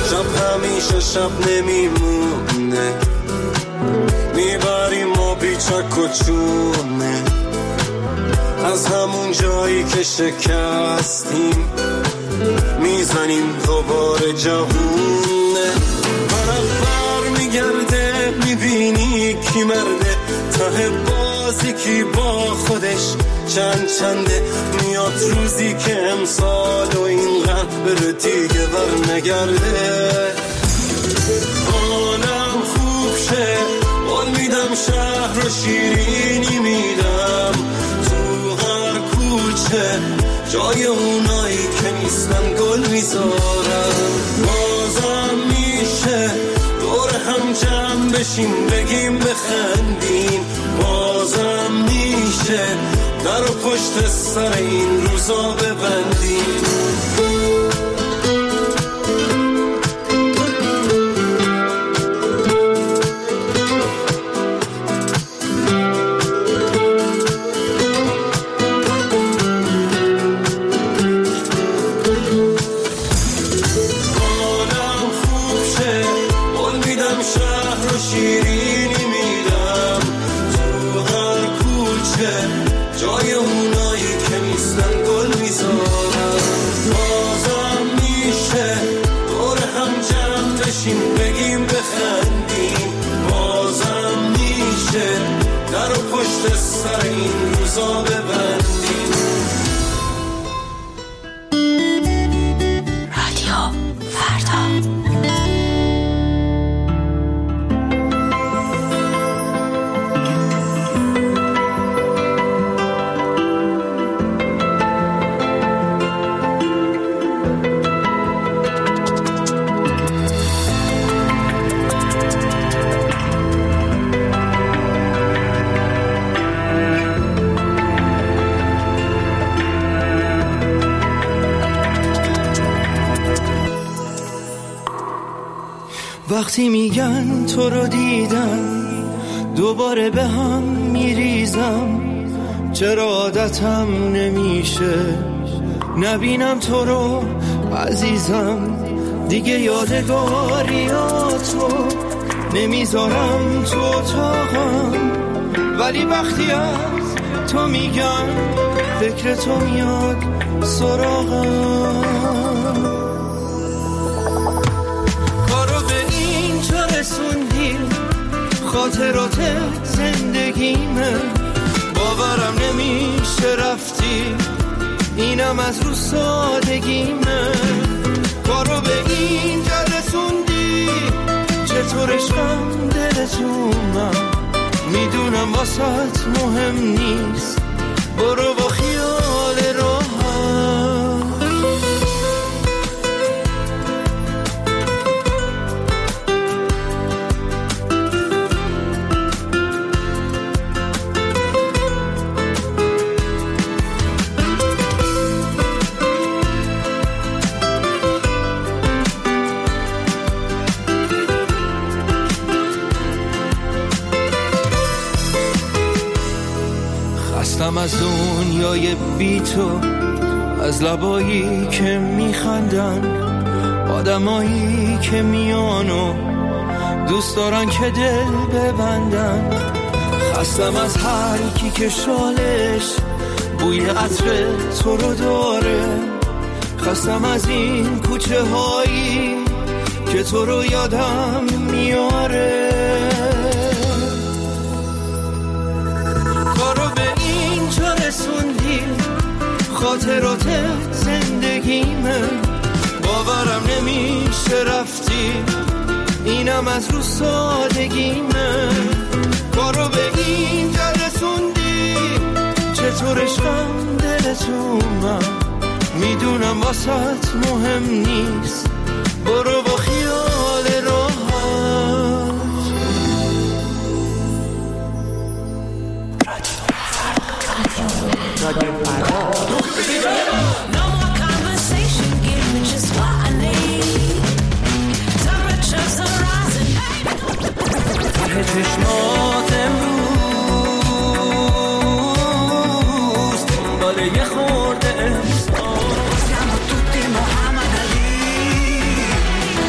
شب همیشه شب نمیمونه، میبریم ما بیچک و چونه از همون جایی که شکستیم، میزنیم دوباره جوونه. ورق بر میگرده میبینی کی مرده، ته بازی کی با خودش چنده. میاد روزی که امسال و اینقدر بره دیگه بر نگرده. حالم خوب شه قول میدم، شهر رو شیرینی میدم، تو هر کوچه جای اونایی که نیستن گل میذارم. بازم میشه دور هم جمع بشیم بگیم بخندیم، بازم میشه در و پشت سر این روزا ببندیم. وقتی میگن تو رو دیدم دوباره به هم میریزم، چرا عادتم نمیشه نبینم تو رو عزیزم. دیگه یادگاریاتو نمیذارم تو اتاقم، ولی وقتی از تو میگم فکر تو میاد سراغم. خاطرات زندگیمه، باورم نمیشه رفتی، اینم از رو سادگیمه. کارو به اینجا رسوندی، چطور عشقم دلتونم، میدونم واسط مهم نیست، برو با خیال راحت. از دنیای بی تو، از لبایی که میخندن، آدمایی که میانو دوست دارن که دل ببندن. خستم از هر کی که شالش بوی عطر تو رو داره، خستم از این کوچه هایی که تو رو یادم میاره. خاطرات زندگیمه، باورم نمیشه رفتی، اینم از رو سادگیمه. کارو به اینجا رسوندی، چطور عشقم دلتونم، میدونم واسط مهم نیست، برو با خیال راحت. رادیو فردا. چشمات امروز دنبال یه خورده احساس. Siamo tutti Muhammad Ali,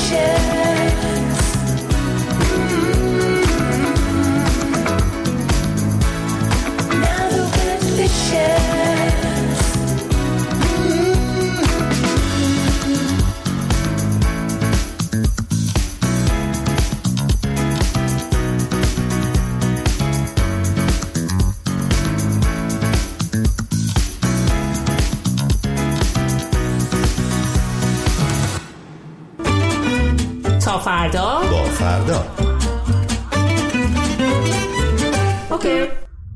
تا فردا با فردا. اوکی.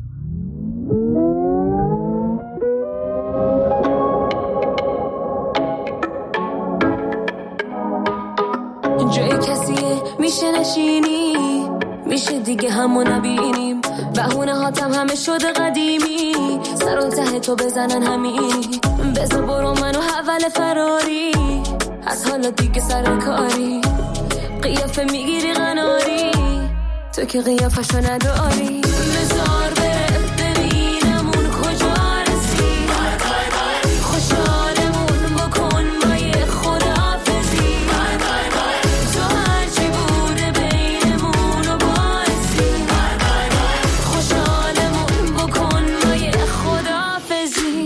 جای کسیه میشه نشینی، میشه دیگه همو نبینیم، بهونه هاتم همه شده قدیمی، سر و ته تو بزنن همینی، بذار برو منو حول فراری، از حالا دیگه سر کاری، قیافه میگیری قناری، تو که قیافشو نداری، بذار بره ببینم اون کجا رسی، خوشحالمون بکن با یه خداحافظی، تو هرچی بوده بینمون رو باعثی، خوشحالمون بکن با یه خداحافظی.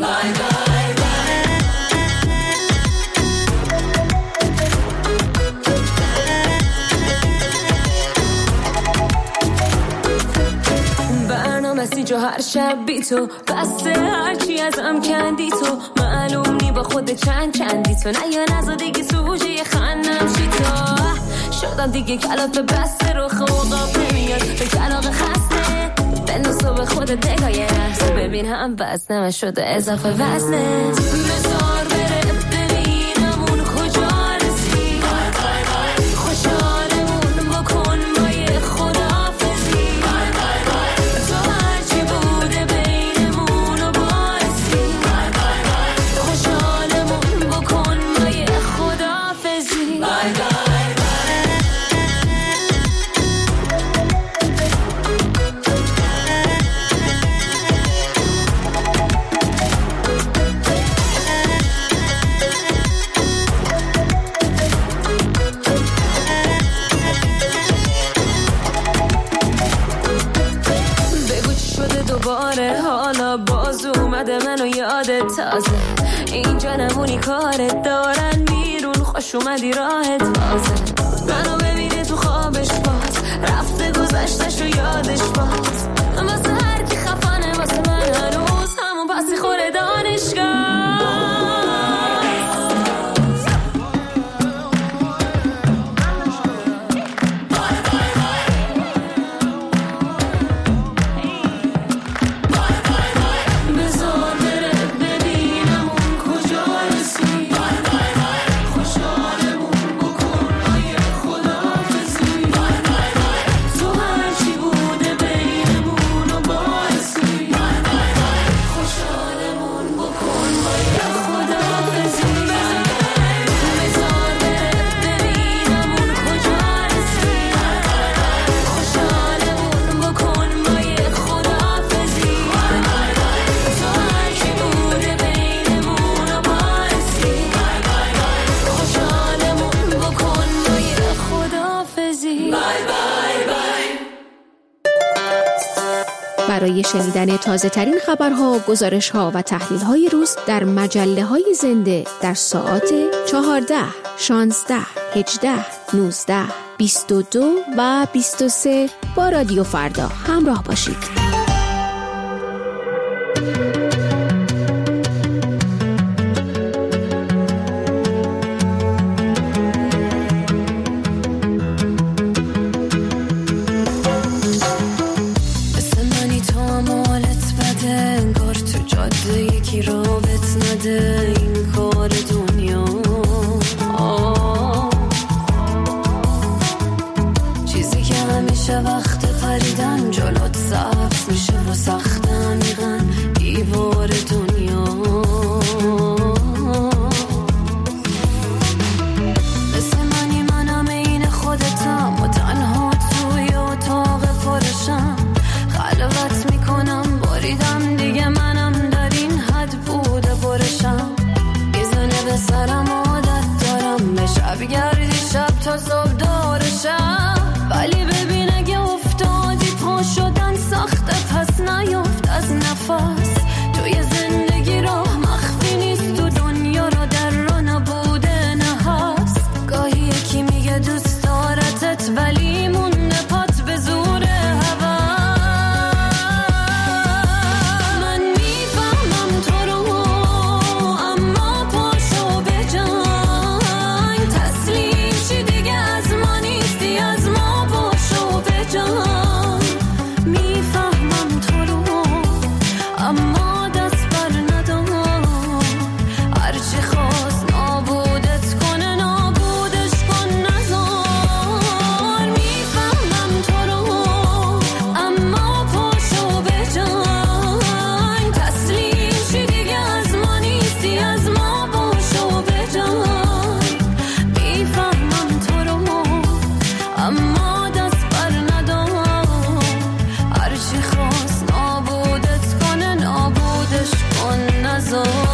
جو هر شب بی تو بسته، هرچی ازم کندی تو، معلوم نی با خود چندی تو، نه یا نزا دیگه سوژه خندم شی تو، شدم دیگه کلافه بسته رو خوقاب نمیاد به کلاق خسته، بنداز تو به خودت نگاه رسته، ببین هم وزنم شده اضافه وزنه، بذار بره ببینم اون کجا رسی، خوشحالمون بکن با یه خداحافظی، تو هرچی بوده بینمون رو باعثی، خوشحالمون بکن با یه خداحافظی. دوباره حالا باز اومده منو یادت تازه، اینجا نمونی کارت دارن بیرون، خوش اومدی راحت بازه، منو ببینه تو خوابش باز، رفته گذشتش و یادش باز، واسه هر کی خفنه واسه من هنوز همون پسی خوره دانشگاه. برای شنیدن تازه ترین خبرها، گزارش‌ها و تحلیل‌های روز در مجله‌های زنده در ساعات 14، 16، 18، 19، 22 و 23 با رادیو فردا همراه باشید. این کار دنیا چیزی که همیشه وقت پریدن جلوت سبز میشه و سخت عمیقاً دیوار دنیا، مثل منی منم این خودتم و تنها توی اتاق پرشم، خلوت میکنم باریدم دیگه منم در این حد بوده برشم، میزنه به سرم عادت دارم به شب گردش شب تا صبح دورشم، ولی ببین اگه افتادی پا شدن سخته، پس نیفت از نفس. توی زندگی راه مخفی نیست، تو دنیا را در را نبوده نه هست. گاهی یکی میگه دوست دارتت ولی مونده پات به زور هوا. من میفهمم تو رو اما پاشو به جنگ، تسلیم شی دیگه از ما نیستی، از ما پاشو به جنگ. میفهمم تو رو اما دست بر ندار، هرچی خواست نابودت کنه نابودش کن نزار. میفهمم تو رو اما پاشو به جنگ، تسلیم شی دیگه از ما نیستی، از ما پاشو به جنگ. میفهمم تو رو اما دست بر ندار، هرچی خواست نابودت کنه نابودش کن نزار.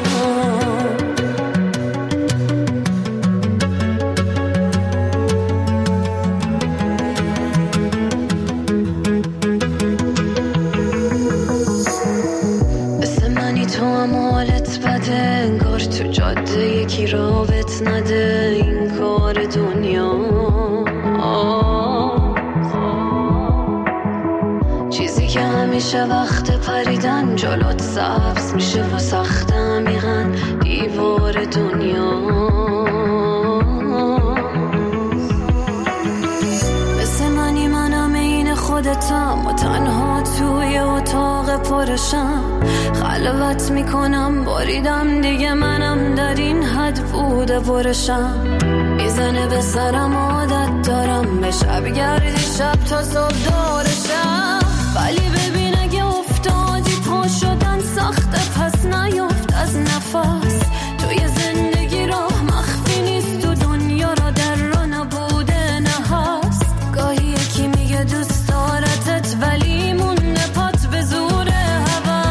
مثل منی تو هم حالت بده، انگار تو جاده یکی رابط نده، این کار دنیا چیزی که همیشه وقت پریدن جلوت سبز میشه و سخت عمیقاً دیوار دنیا. مثل منی منم این خودتم و تنها توی اتاق پرشم، خلوت میکنم باریدم دیگه منم در این حد بوده برشم. میزنه به سرم عادت دارم به شب گردی شب تا صبح دورشم، ولی ببین اگه افتادی پا شدن سخته، پس نیفت از نفس. توی زندگی راه مخفی نیست، تو دنیا را در را نبوده نه هست. گاهی یکی میگه دوست دارتت ولی مونده پات به زور هوا.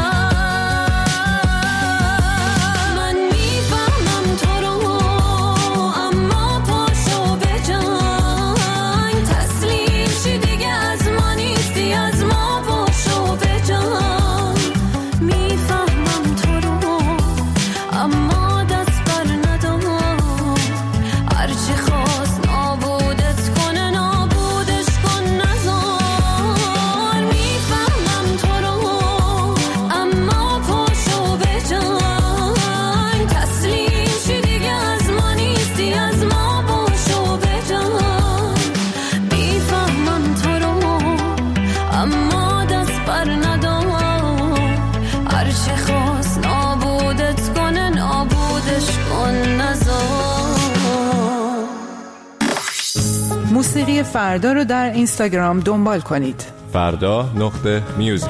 من میفهمم تو رو اما پاشو به جنگ، تسلیم شی دیگه از ما نیستی، از ما پاشو به جنگ. میفهمم تو رو اما دست بر ندار، هرچی خواست نابودت کنه نابودش کن نزار. میفهمم تو رو اما پاشو به جنگ، تسلیم شی دیگه از ما نیستی، از ما پاشو به جنگ. میفهمم تو رو اما دست بر ندار، هرچی خواست نابودت کنه نابودش کن نزار. موسیقی فردا رو در اینستاگرام دنبال کنید. فردا.music.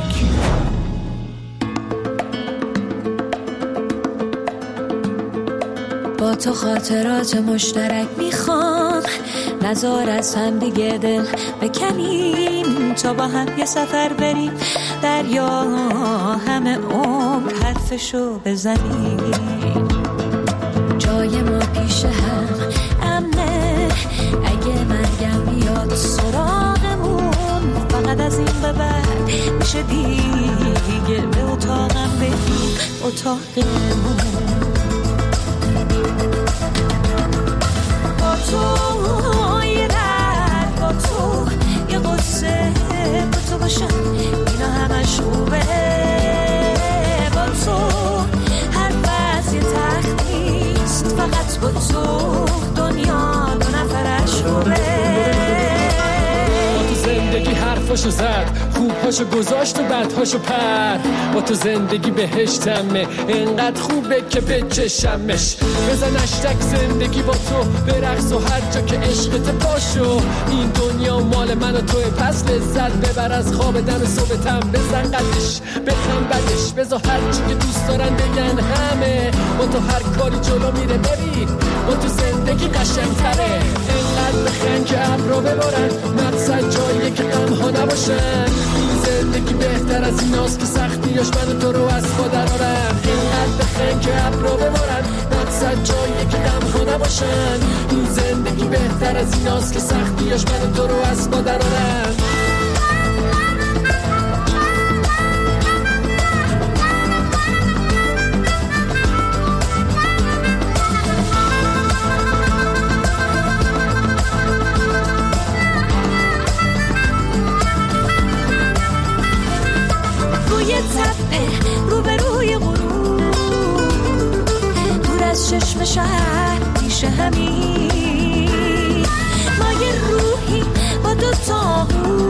با تو خاطرات مشترک میخوام، نذار از هم دیگه دل بکنیم، تا با هم یه سفر بریم دریا، همه عمر حرفشو بزنیم. جای ما پیش هم امنه، اگه مرگم بیاد سراغمون، فقط از این به بعد میشه دیگه به اتاقم بریم، اتاقمون. با تو یه درد، با تو یه قصه، با تو باشم اینا همش خوبه. با تو هر وز یه تخت نیست، فقط با تو دنیا دو نفرش خوبه. با تو زندگی حرفاشو زد، خوبهاشو گذاشت و بدهاشو پرد. با تو زندگی بهشتمه، انقدر خوبه که بچشمش. بزن اشتک زندگی با تو برقص و هر جا که عشقت پاشو. این دنیا مال من و توی، پس لذت ببر از خواب دم صبحتم. بزن قدش بخم بدش، بذار هر چی که دوست دارن بگن همه. با تو هر کاری جلو میره ببین، با تو زندگی قشنگتره. انقدر بخن که ابرو ببارن، مقصد جاییه که غم‌ها نباشن. این زندگی بهتر از ایناست که سختیاش من و تو رو از خود درارن. اینقدر بخن که ابرو ببارن، مقصد جاییه که غم‌ها نباشن. این زندگی بهتر از ایناست که سختیاش من تو رو از مادرانم. روی تپه روبروی غروب دور از چشم شهر پیش همین ما یه روحی با دو تا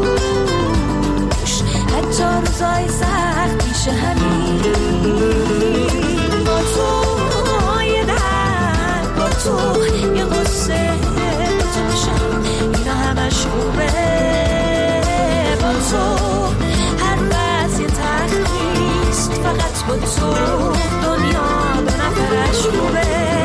گوش حتی روزای سخت پیش همین با تو یه در با تو یه غصه با تو بشم اینا همش خوبه با تو فقط با تو دنیا دو نفرش خوبه.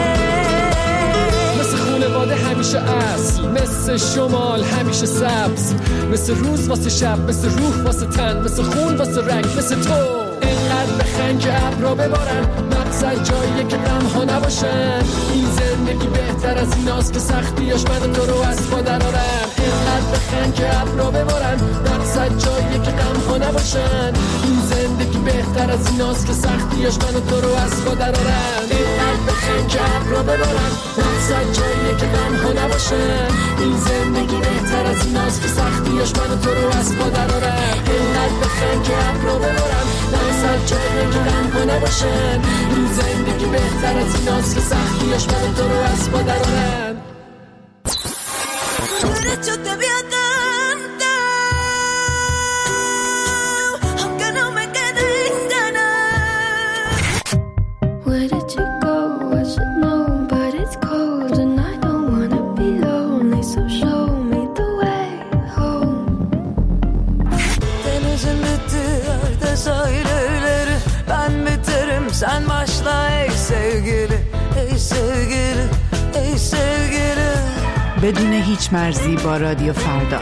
مثل خونواده همیشه اصل، مثل شمال همیشه سبز، مثل روز واسه شب، مثل روح واسه تن، مثل خون واسه رگ، مثل تو اینقدر بخن که ابرا ببارن، مقصد جاییه که غم‌ها نباشن. این زندگی بهتر از ایناست که سختیاش من تو رو از پا درارن. اینقدر بخن که ابرا ببارن، مقصد جاییه که غم‌ها نباشن. این زندگی بهتر از ایناست که سختیاش من تو رو از پا درارن. اینقدر بخن که ابرا ببارن، مقصد جاییه که غم‌ها نباشن. این زندگی بهتر از ایناست که سختیاش من تو رو از پا درارن. اینقدر بخن که ابرا ببارن، مقصد جاییه که غم‌ها نباشن. این زندگی بهتر از ایناست که سختیاش من تو رو از پا درارن. Where did you go? I should know, but it's cold and I don't wanna be lonely, so show me the way home. Denizin bitti, herkes aileleri, ben biterim, sen başla ey sevgili, ey sevgili, ey sevgili. بدون هیچ مرزی با رادیو فردا.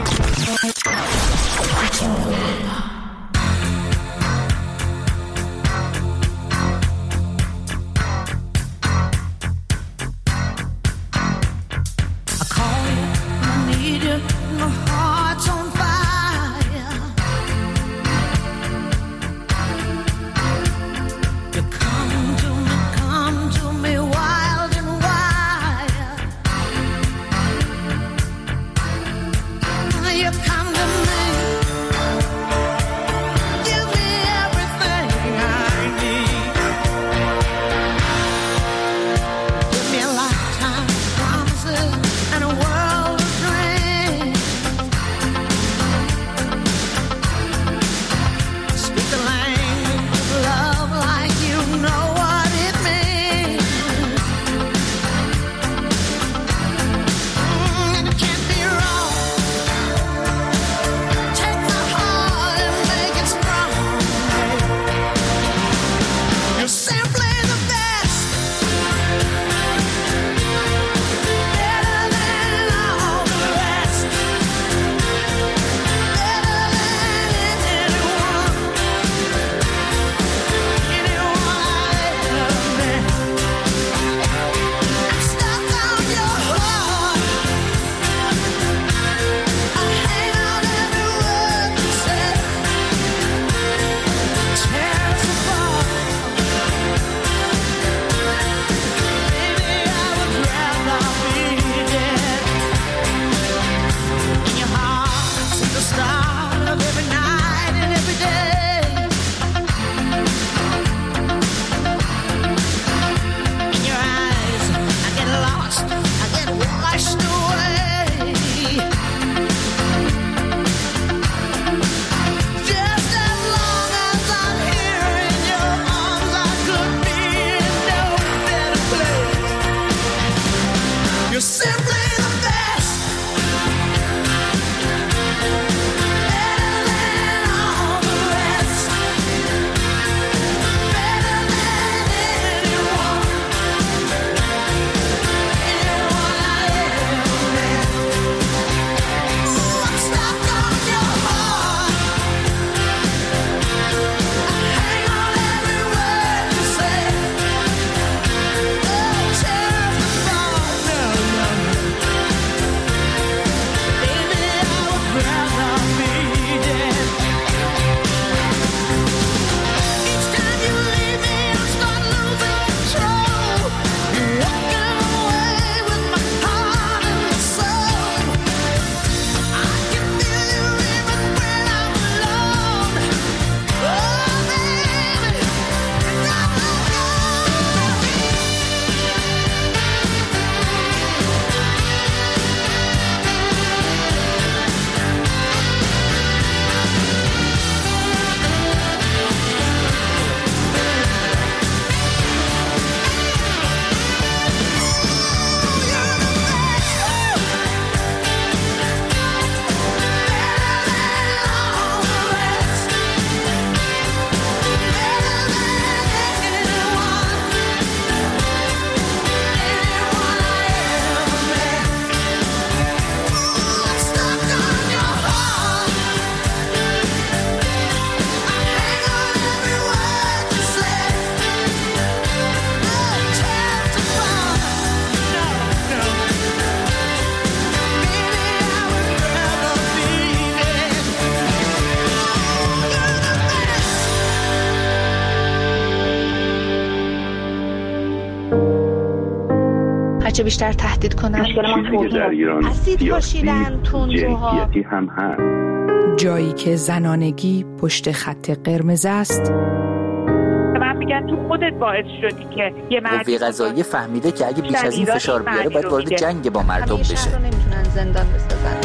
هرچه بیشتر تهدید کنن. مشکل ما توهین در ایران اسید پاشیدن، تندروها، هم هست. جایی که زنانگی پشت خط قرمز است. من میگن تو خودت باعث شدی که یه قوه قضاییه فهمیده که اگه بیش از این فشار بیاره باید وارد جنگ با مردم بشه. شهر رو نمیتونن زندان بسازن.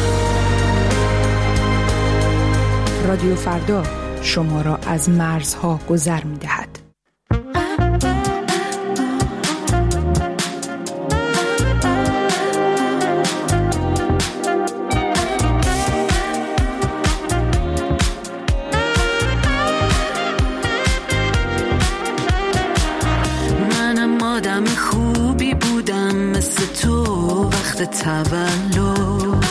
رادیو فردا شما را از مرزها گذر می‌دهد. منم آدم خوبی بودم مثل تو وقت تولد،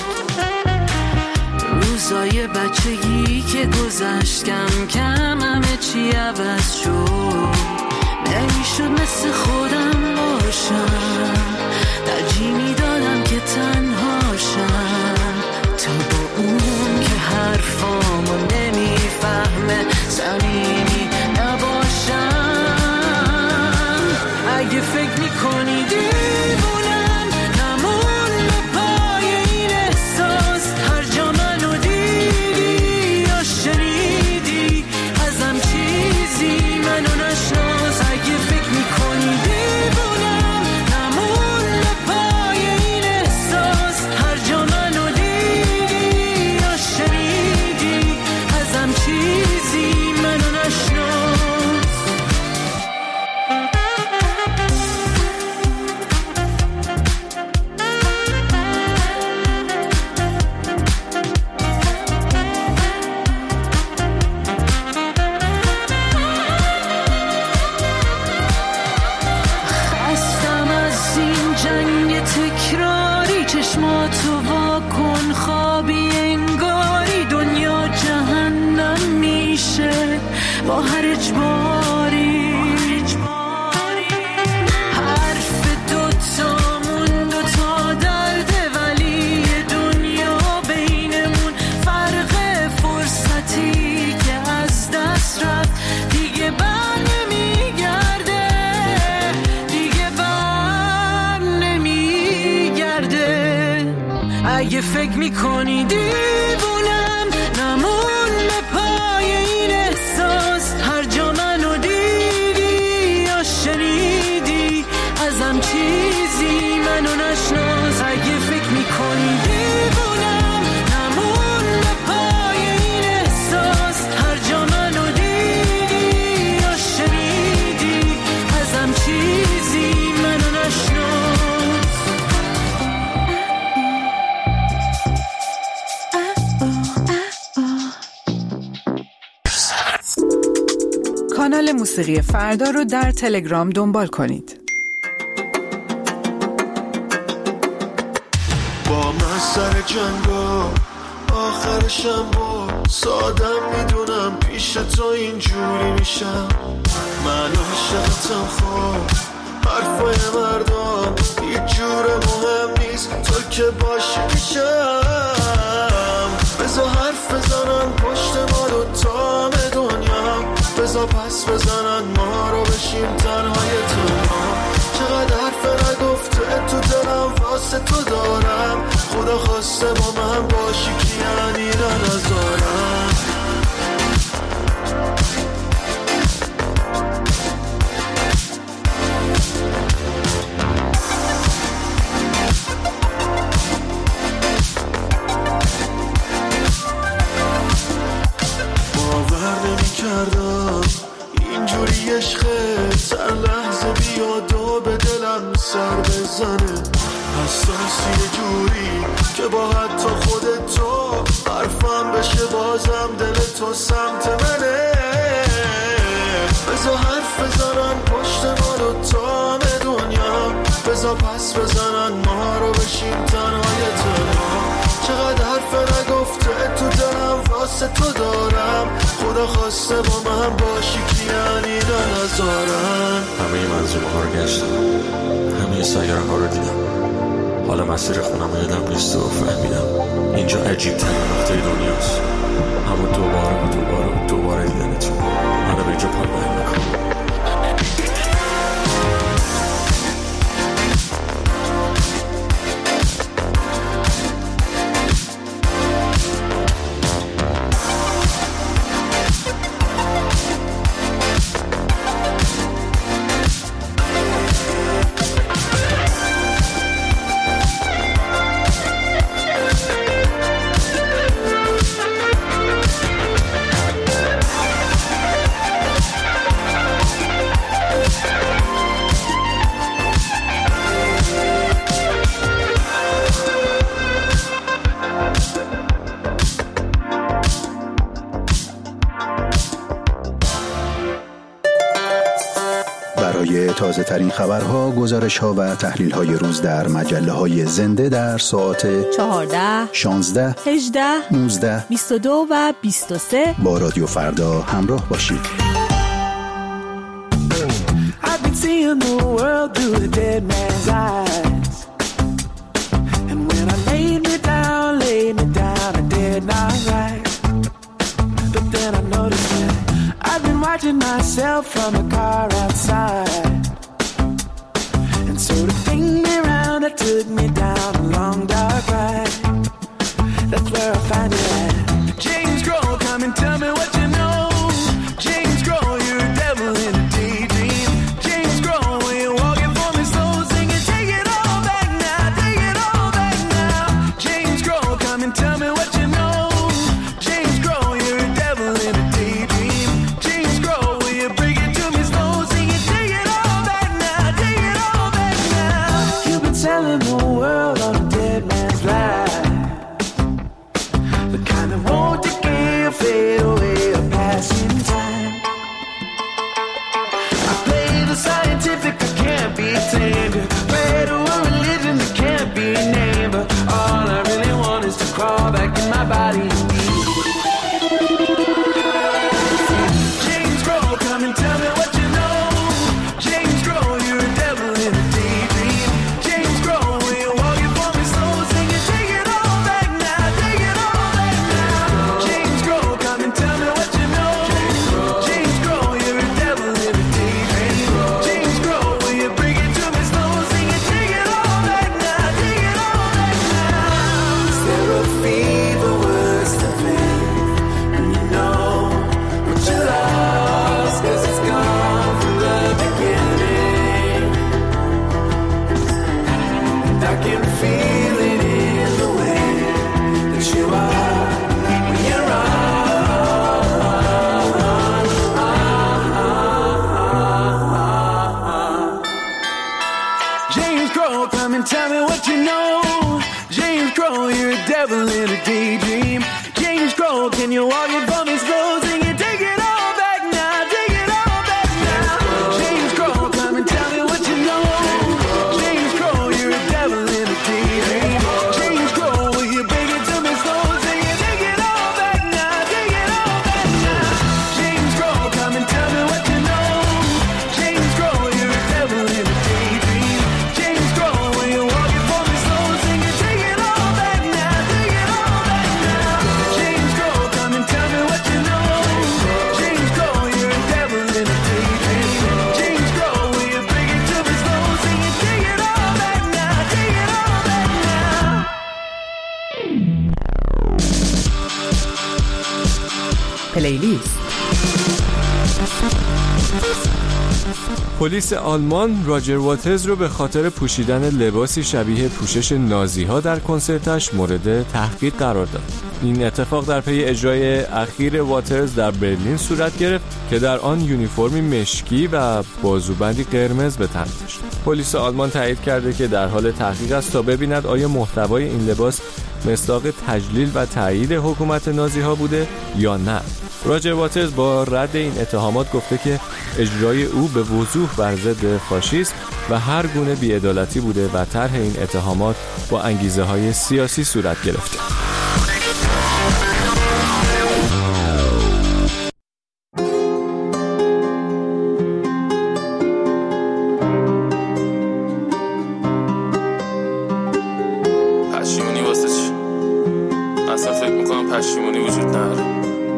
روزای بچگی که گذشت کم کم همه چی عوض شد. نمیشد مثل خودم باشم، ترجیح میدادم که تنهاشم تا با اون که حرفامو نمیفهمه صمیمی نباشم. اگه فکر میکنی دیوونم نمون به پای این احساس، هر جا منو دیدی یا شنیدی ازم چیزی منو نشناس. اگه فکر میکنی دیوونم نمون به پای این احساس، هر جا منو دیدی یا شنیدی ازم چیزی منو نشناس. خستم از این جنگ تکراری، چشماتو واکن خوابی انگاری دنیا جهنم میشه با هر اجباری. حرف دوتامون دوتا درده ولی دنیا بینمون فرق فرصتی که از دست رفت دیگه بر نمیگرده، دیگه بر نمیگرده. اگه فکر میکنی دیوونم نمون به پای این احساس، هر جا منو دیدی یا شنیدی ازم چیزی منو نشناس. اگه فکر میکنی دیوونم نمون به پای این احساس، هر جا منو دیدی یا شنیدی ازم چیزی منو نشناس. کانال موسیقی فردا رو در تلگرام دنبال کنید. با من سر جنگا آخرشم با سادم میدونم پیش تو اینجوری میشم. من عاشقتم خب حرفای مردم هیچ جور مهم نیست، تو که باشی میشم. بذار حرف بزنن پشت ما دوتا دنیا، بذار پس بزنن ما رو بشیم تنهای تنها. چقدر حرف نگفته تو دلم واسه تو دارم، خدا خواسته با من باشی که یعنی نذارم. باور نمی‌کردم اینجوری عشقت هر لحظه بیاد و به دلم سر بزنه. حساسی یه جوری که با حتی خودتو حرفم بشه بازم دل تو سمت منه. بذار حرف بزنن پشت ما دوتا دنیا، بذار پس بزنن ما رو بشیم تنهای تنها. چقدر حرف نگفته تو دلم واسه تو دارم، خدا خواسته با من باشی که یعنی نذارم. همه منظومه ها رو گشتم، همه سیاره ها رو دیدم، حالا مسیر خونم رو یادم نیست و فهمیدم اینجا عجیب ترین نقطه دنیاست. اما دوباره دیدنتون منو به اینجا پایین نکن. تازه ترین خبرها، گزارش ها و تحلیل های روز در مجله های زنده در ساعت 14 16 18 19 22 و 23 با رادیو فردا همراه باشید. Seeing the world through a dead man's eyes, and when I laid me down, I did not rise. But then I noticed that I've been watching myself from a car outside, and so to bring me round, it took me down a long dark ride. That's where I find you at. James Grohl, come and tell me what you know. James Grohl, you're a devil in a daydream. پلیلیست. پلیس آلمان راجر واترز رو به خاطر پوشیدن لباسی شبیه پوشش نازی‌ها در کنسرتش مورد تحقیق قرار داد. این اتفاق در پی اجرای اخیر واترز در برلین صورت گرفت که در آن یونیفرمی مشکی و بازوبندی قرمز به تن داشت. پلیس آلمان تایید کرده که در حال تحقیق است تا ببیند آیا محتوای این لباس مصداق تجلیل و تایید حکومت نازی‌ها بوده یا نه. راجر واترز با رد این اتهامات گفته که اجرای او به وضوح بر ضد فاشیسم و هر گونه بی‌عدالتی بوده و طرح این اتهامات با انگیزه‌های سیاسی صورت گرفته. پشیمونی واسه چی؟ اصلا فکر میکنم پشیمونی وجود نداره.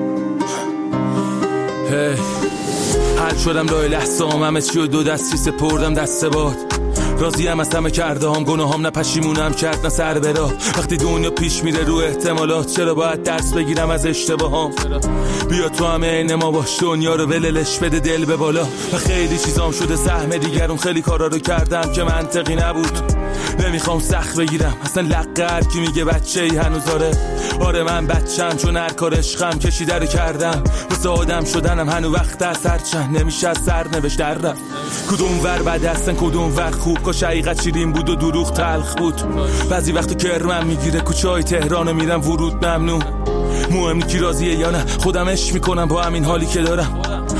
حل شدم راه لحظه همه چی و دو دستی سپردم دست باد. راضیم از همه کرده هم گناهام، نه پشیمونم کرد نه سر براه. وقتی دنیا پیش میره رو احتمالات، چرا باید درس بگیرم از اشتباهام؟ بیا تو همه عین ما باش، دنیا رو وللش بده دل به بالا. و خیلی چیزام شده سهم دیگرون، خیلی کارا رو کردم که منطقی نبود. نمیخوام سخت بگیرم اصلا لقه هر کی میگه بچه‌ای هنوز آره من بچم، چون هر کار عشقم کشیده رو کردم. واسه آدم شدنم هنوز وقت از هر چند نمیشه از سرنوشت در رفت. کدوم ور بد هستن کدوم ور خوب، کاش حقیقت شیرین بود و دروغ تلخ بود. بعضی وقت کرمم میگیره کوچه‌های تهرانو میرم ورود ممنوع. مهم کی راضیه یا نه، خودم عشق میکنم با همین حالی که دارم.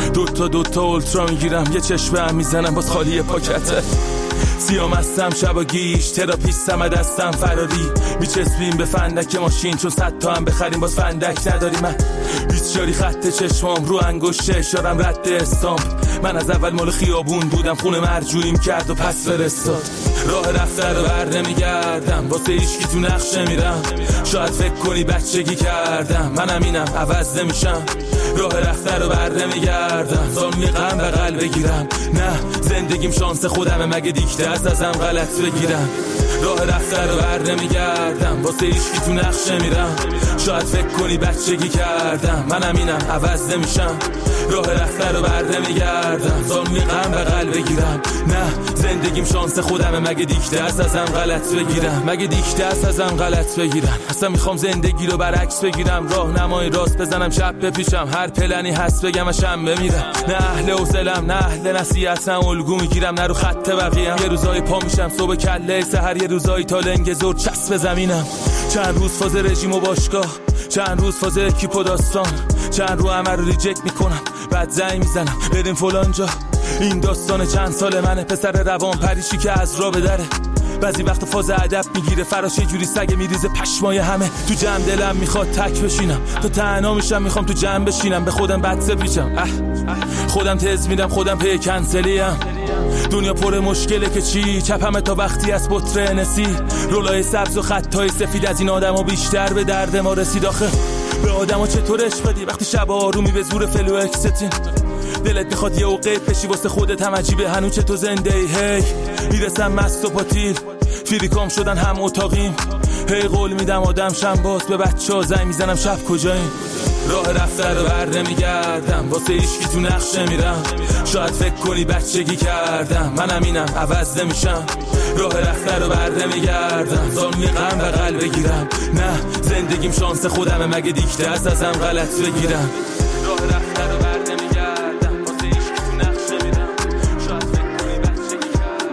دوتا اولترا میگیرم، یه چشم هم میزنم باز خالی پاکته. سیام هستم شبا گیش، تراپیستم دستم فراری. میچسبیم به فندک ماشین چون 100 تا هم بخریم باز فندک نداری. من 20 جاری خط چشمام رو انگشت اشارم رد استامپ. من از اول مال خیابون بودم، خونه مرجوعیم کرد و پس فرستاد. راه رفته رو بر نمیگردم، واسه هیچکی تو نقش نمیرم. شاید فکر کنی بچگی کردم، منم اینم عوض نمیشم. راه رفته رو بر نمیگردم، زانوی غم بغل بگیرم. نه زندگیم شانس خودمه، مگه دیکته ازم غلط بگیرم. راه رفته رو بر نمیگردم، واسه هیچکی تو نقش نمیرم. شاید فکر کنی بچگی کردم، منم اینم عوض نمیشم. راه رفته رو بر نمیگردم، زانوی غم بغل بگیرم. نه زندگیم شانس خودمه، مگه دیکته ازم غلط بگیرم. مگه دیکته ازم غلط بگیرم. اصلا میخوام زندگی رو برعکس بگیرم، راهنمای راست بزنم چپ بپیشم. هر پلنی هست بگم شم بمیرم. نه اهل حوصله‌ام، نه اهل نصیحتم، الگو میگیرم نه رو خط بقیه‌ام. یه روزای پا میشم صبح کله سحر، یه روزای تا لنگ زور چسب زمینم. چند روز فاز رژیم و باشگاه، چند روز فاز اکیپ و داستان، چند رو همه رو ریجکت میکنم بعد زنگ میزنم بریم فلان جا. این داستان چند سال منه، پسر روان پریشی که از راه بدره. بعضی وقت فاز ادب میگیره فراش، یه جوری سگ میریزه پشمای همه. تو جمع دلم میخواد تک بشینم، تو تنها میشم میخوام تو جمع بشینم. به خودم بد پیچم، خودم تز میدم، خودم پی کنسلیم. دنیا پر مشکله که چی، چپمه تا وقتی از بطر نسی. رولای سبز و خطای سفید از این آدمو بیشتر به درد ما رسید. آخه به آدمو چطور عشق بدی وقتی شب آرومی به زور فلو اکستین. دلت میخواد یه اوقات بشی واسه خودت، هم عجیبه هنو چه تو زنده ای. هی میرسم مست و پاتیل، فیریکام شدن هم اتاقیم. هی قول میدم آدم شم باز، به بچه ها زنگ میزنم شب کجاییم. راه رفته رو بر نمیگردم، واسه هیچکی تو نقش نمیرم. شاید فکر کنی بچگی کردم، منم اینم عوض نمیشم. راه رفته رو بر نمیگردم، زانوی غم بغل بگیرم. نه زندگیم شانس خودمه، مگه دیکته ازم غلط بگیرم. راه رفته رو بر نمیگردم، واسه هیچکی تو نقش نمیرم. شاید فکر کنی بچگی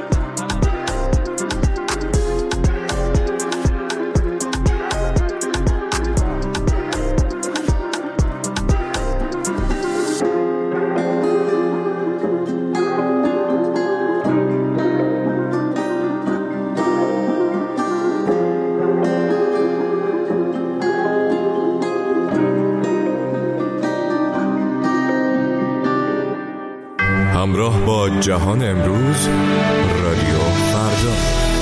همراه با جهان امروز، رادیو فردا.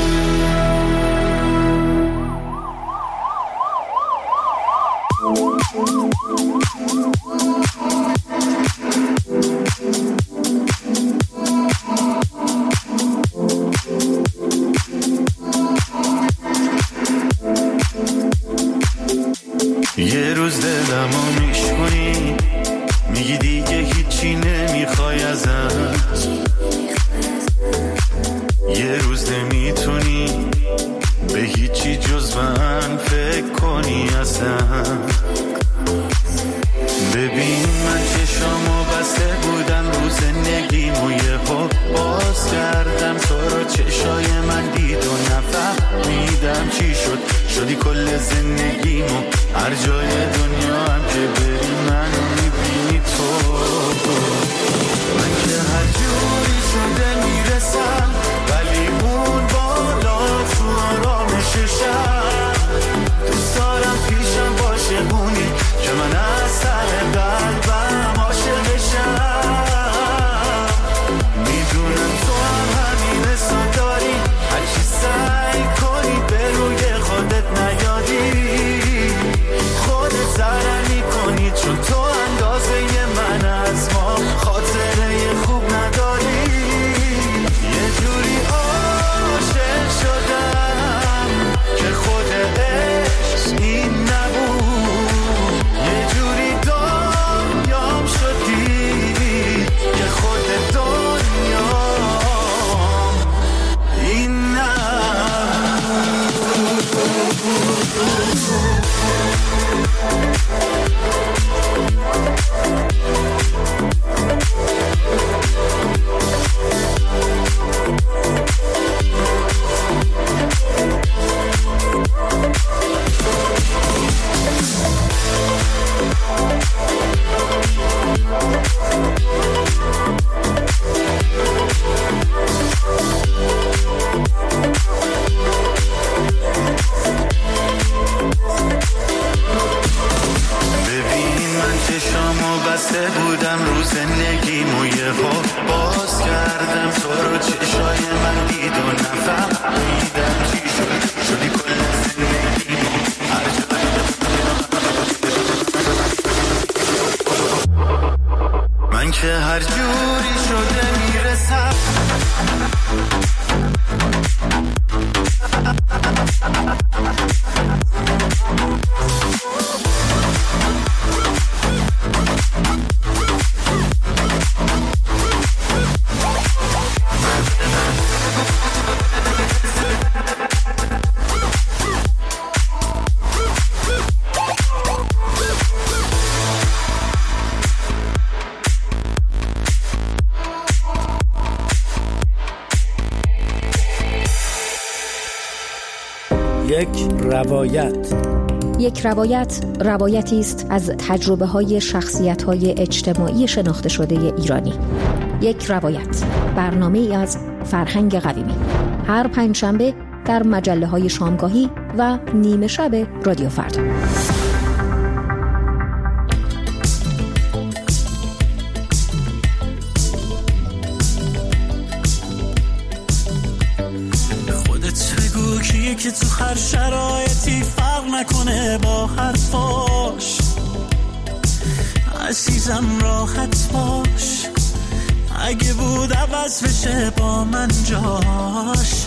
یه روز دلمو میشکنی، میگی دیگه هیچی نمیخوای ازم. یه روز نمیتونی به هیچی جز من فکر کنی اصلا. ببین من چشامو بسته بودم رو زندگیمو، یهو باز کردم تو رو، چشای من دید و نفهمیدم چی شد. شدی کل زندگیمو، هر جای دنیا هم که بری منو میبینی تو. من که هر جوری شده میرسم، ولی اون بالا تو آرامششم. دوست دارم پیشم باشه اونی که من از سر قلبم عاشقشم. میدونم تو هم همین حسا داری، هرچی سعی کنی به روی خودت نیاری. خودت ضرر میکنی چون تو اندازه من از ما خاطره خوب نداری. یه جوری بسته بودم رو زندگیمو یهو باز کردم تو رو چشای من دید و نفهمیدم چی شدی کل زندگیمو من که هر جوری شده میرسم یک روایت روایتی است از تجربه‌های شخصیت‌های اجتماعی شناخته شده ایرانی. یک روایت، برنامه‌ای از فرهنگ قویمی. هر پنجشنبه در مجله‌های شامگاهی و نیمه شب رادیو فردا. که تو هر شرایطی فرق نکنه با حرفاش عزیزم راحت باش اگه بود عوض بشه با من جاش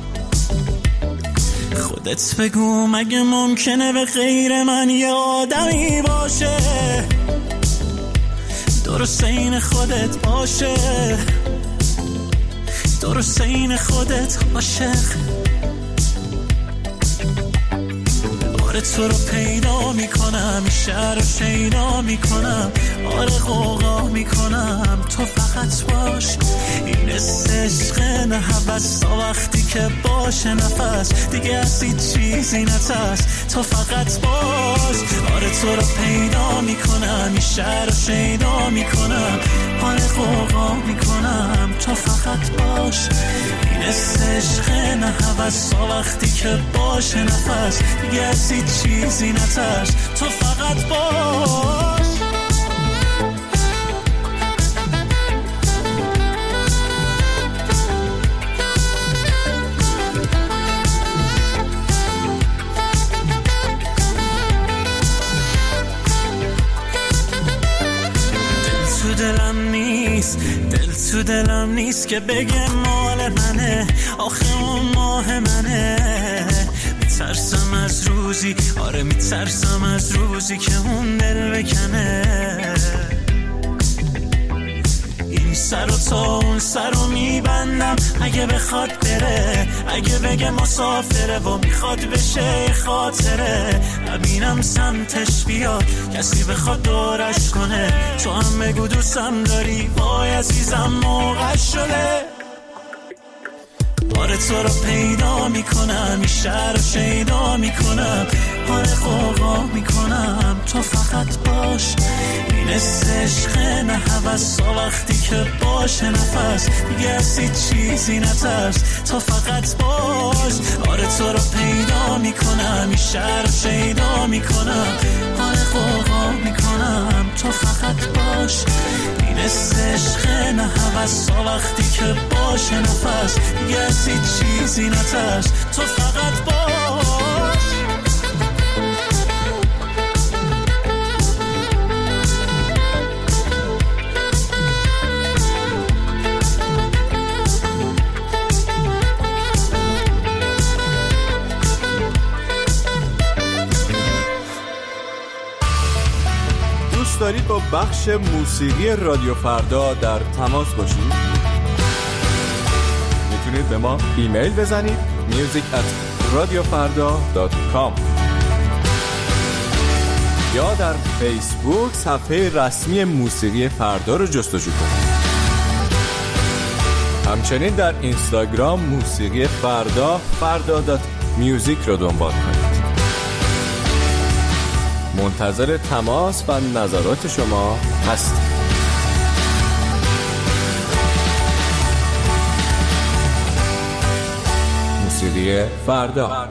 خودت بگو مگه ممکنه به غیر من یه آدمی باشه درست این خودت باشه درست این خودت عاشق آره تو رو پیدا میکنم این شهر رو شیدا میکنم آره غوغا میکنم تو فقط باش این عشق نه هوس تا وقتی که باشه نفس دیگه از هیچ چیزی نترس تو فقط باش آره تو رو پیدا میکنم این شهر رو شیدا میکنم آره غوغا میکنم تو فقط باش این عشق نه هوس تا وقتی که باشه نفس دیگه از هیچ چیزی نترس تو فقط باش دل تو دلم نیست که بگه مال منه آخه اون ماه منه میترسم از روزی آره میترسم از روزی که اون دل بکنه این سر و تا اون سر رو میبندم اگه بخواد بره اگه بگه مسافره و میخواد بشه خاطره نبینم سمتش بیاد کسی بخواد دورش کنه تو هم بگو دوستم داری وای عزیزم موقع شده آره تو رو پیدا میکنم این شهر رو شیدا میکنم آره غوغا میکنم تو فقط باش این عشق نه هوس تا وقتی که باشه نفس دیگه از هیچ چیزی نترس تو فقط باش آره تو رو پیدا میکنم این شهر رو شیدا میکنم آره غوغا میکنم تو فقط باش این عشق نه هوس تا وقتی که باشه نفس دیگه از هیچ چیزی نترس تو فقط باش دوست دارید با بخش موسیقی رادیو فردا در تماس باشید؟ میتونید به ما ایمیل بزنید music@radiofarda.com یا در فیسبوک صفحه رسمی موسیقی فردا رو جستجو کنید. همچنین در اینستاگرام موسیقی فردا فردا.music رو دنبال کنید. منتظر تماس و نظرات شما هستیم. موسیقی فردا.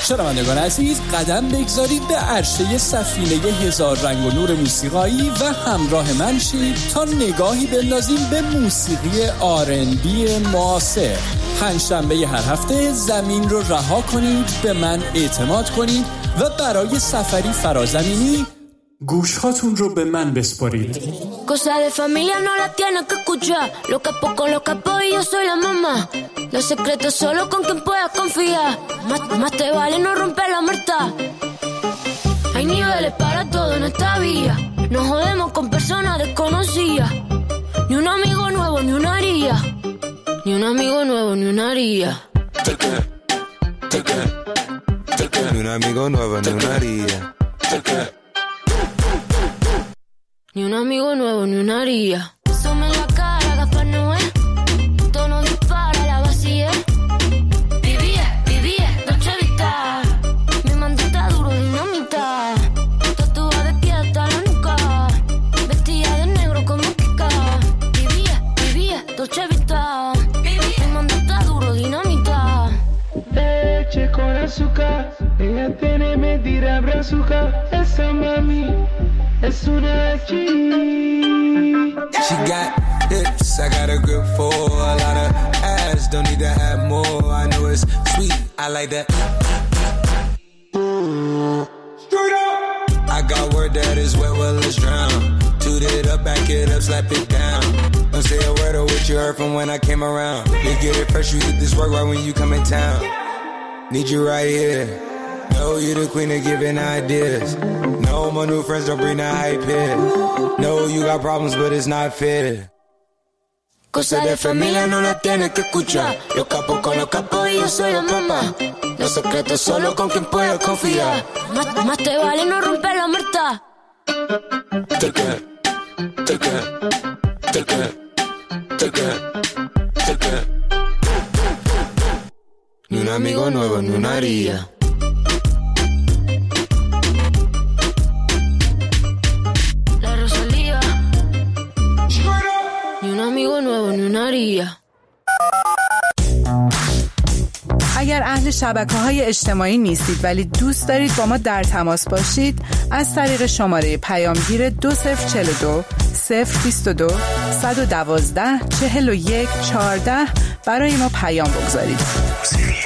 شنوندگان عزیز، قدم بگذارید به عرشه سفینه هزار رنگ و نور موسیقایی و همراه من شید تا نگاهی بندازیم به موسیقی R&B معاصر. پنجشنبه هر هفته زمین رو رها کنید، به من اعتماد کنید و برای سفری فرازمینی گوشهاتون رو به من بسپارید. Cosa de familia no la tienes que escuchar. Lo capo con los capos y yo soy la mamá. Los secretos solo con quien puedas confiar. Más te vale no romper la muerta. Hay niveles para todo en esta vía. Nos jodemos con personas desconocidas. Ni un amigo nuevo ni una haría. Ni un amigo nuevo ni una haría. Ni un amigo nuevo ni una haría. Ni un amigo nuevo ni una haría. Asome en la cara, Gaspar Noé. Tono dispara, la vacía. Vivía, Dolce Vita. Mi mandita duro, dinamita. Tatuada de pie hasta la nuca. Vestida de negro como Kika. Vivía, Dolce Vita. Mi mandita duro, dinamita. Leche con azúcar. Ella tiene medida brazuca. Esa mami es una G. She got hips, I got a grip for a lot of ass, don't need to have more. I know it's sweet, I like that. Straight up. I got word that is wet, well let's drown. Toot it up, back it up, slap it down. Don't say a word of what you heard from when I came around. You get it fresh, you get this work right when you come in town. Need you right here. Know you the queen of giving ideas. No, my new friends don't bring the hype here. No, you got problems, but it's not fair. Cosa de familia no la tienes que escuchar. Los capos con los capos y yo soy la mamá. Los secretos solo con quien puedas confiar. Más te vale no romper la muerta. Ni un amigo nuevo ni una haría. اگر اهل شبکه‌های اجتماعی نیستید ولی دوست دارید با ما در تماس باشید، از طریق شماره پیامگیر 2042 022 112 41 14 برای ما پیام بگذارید.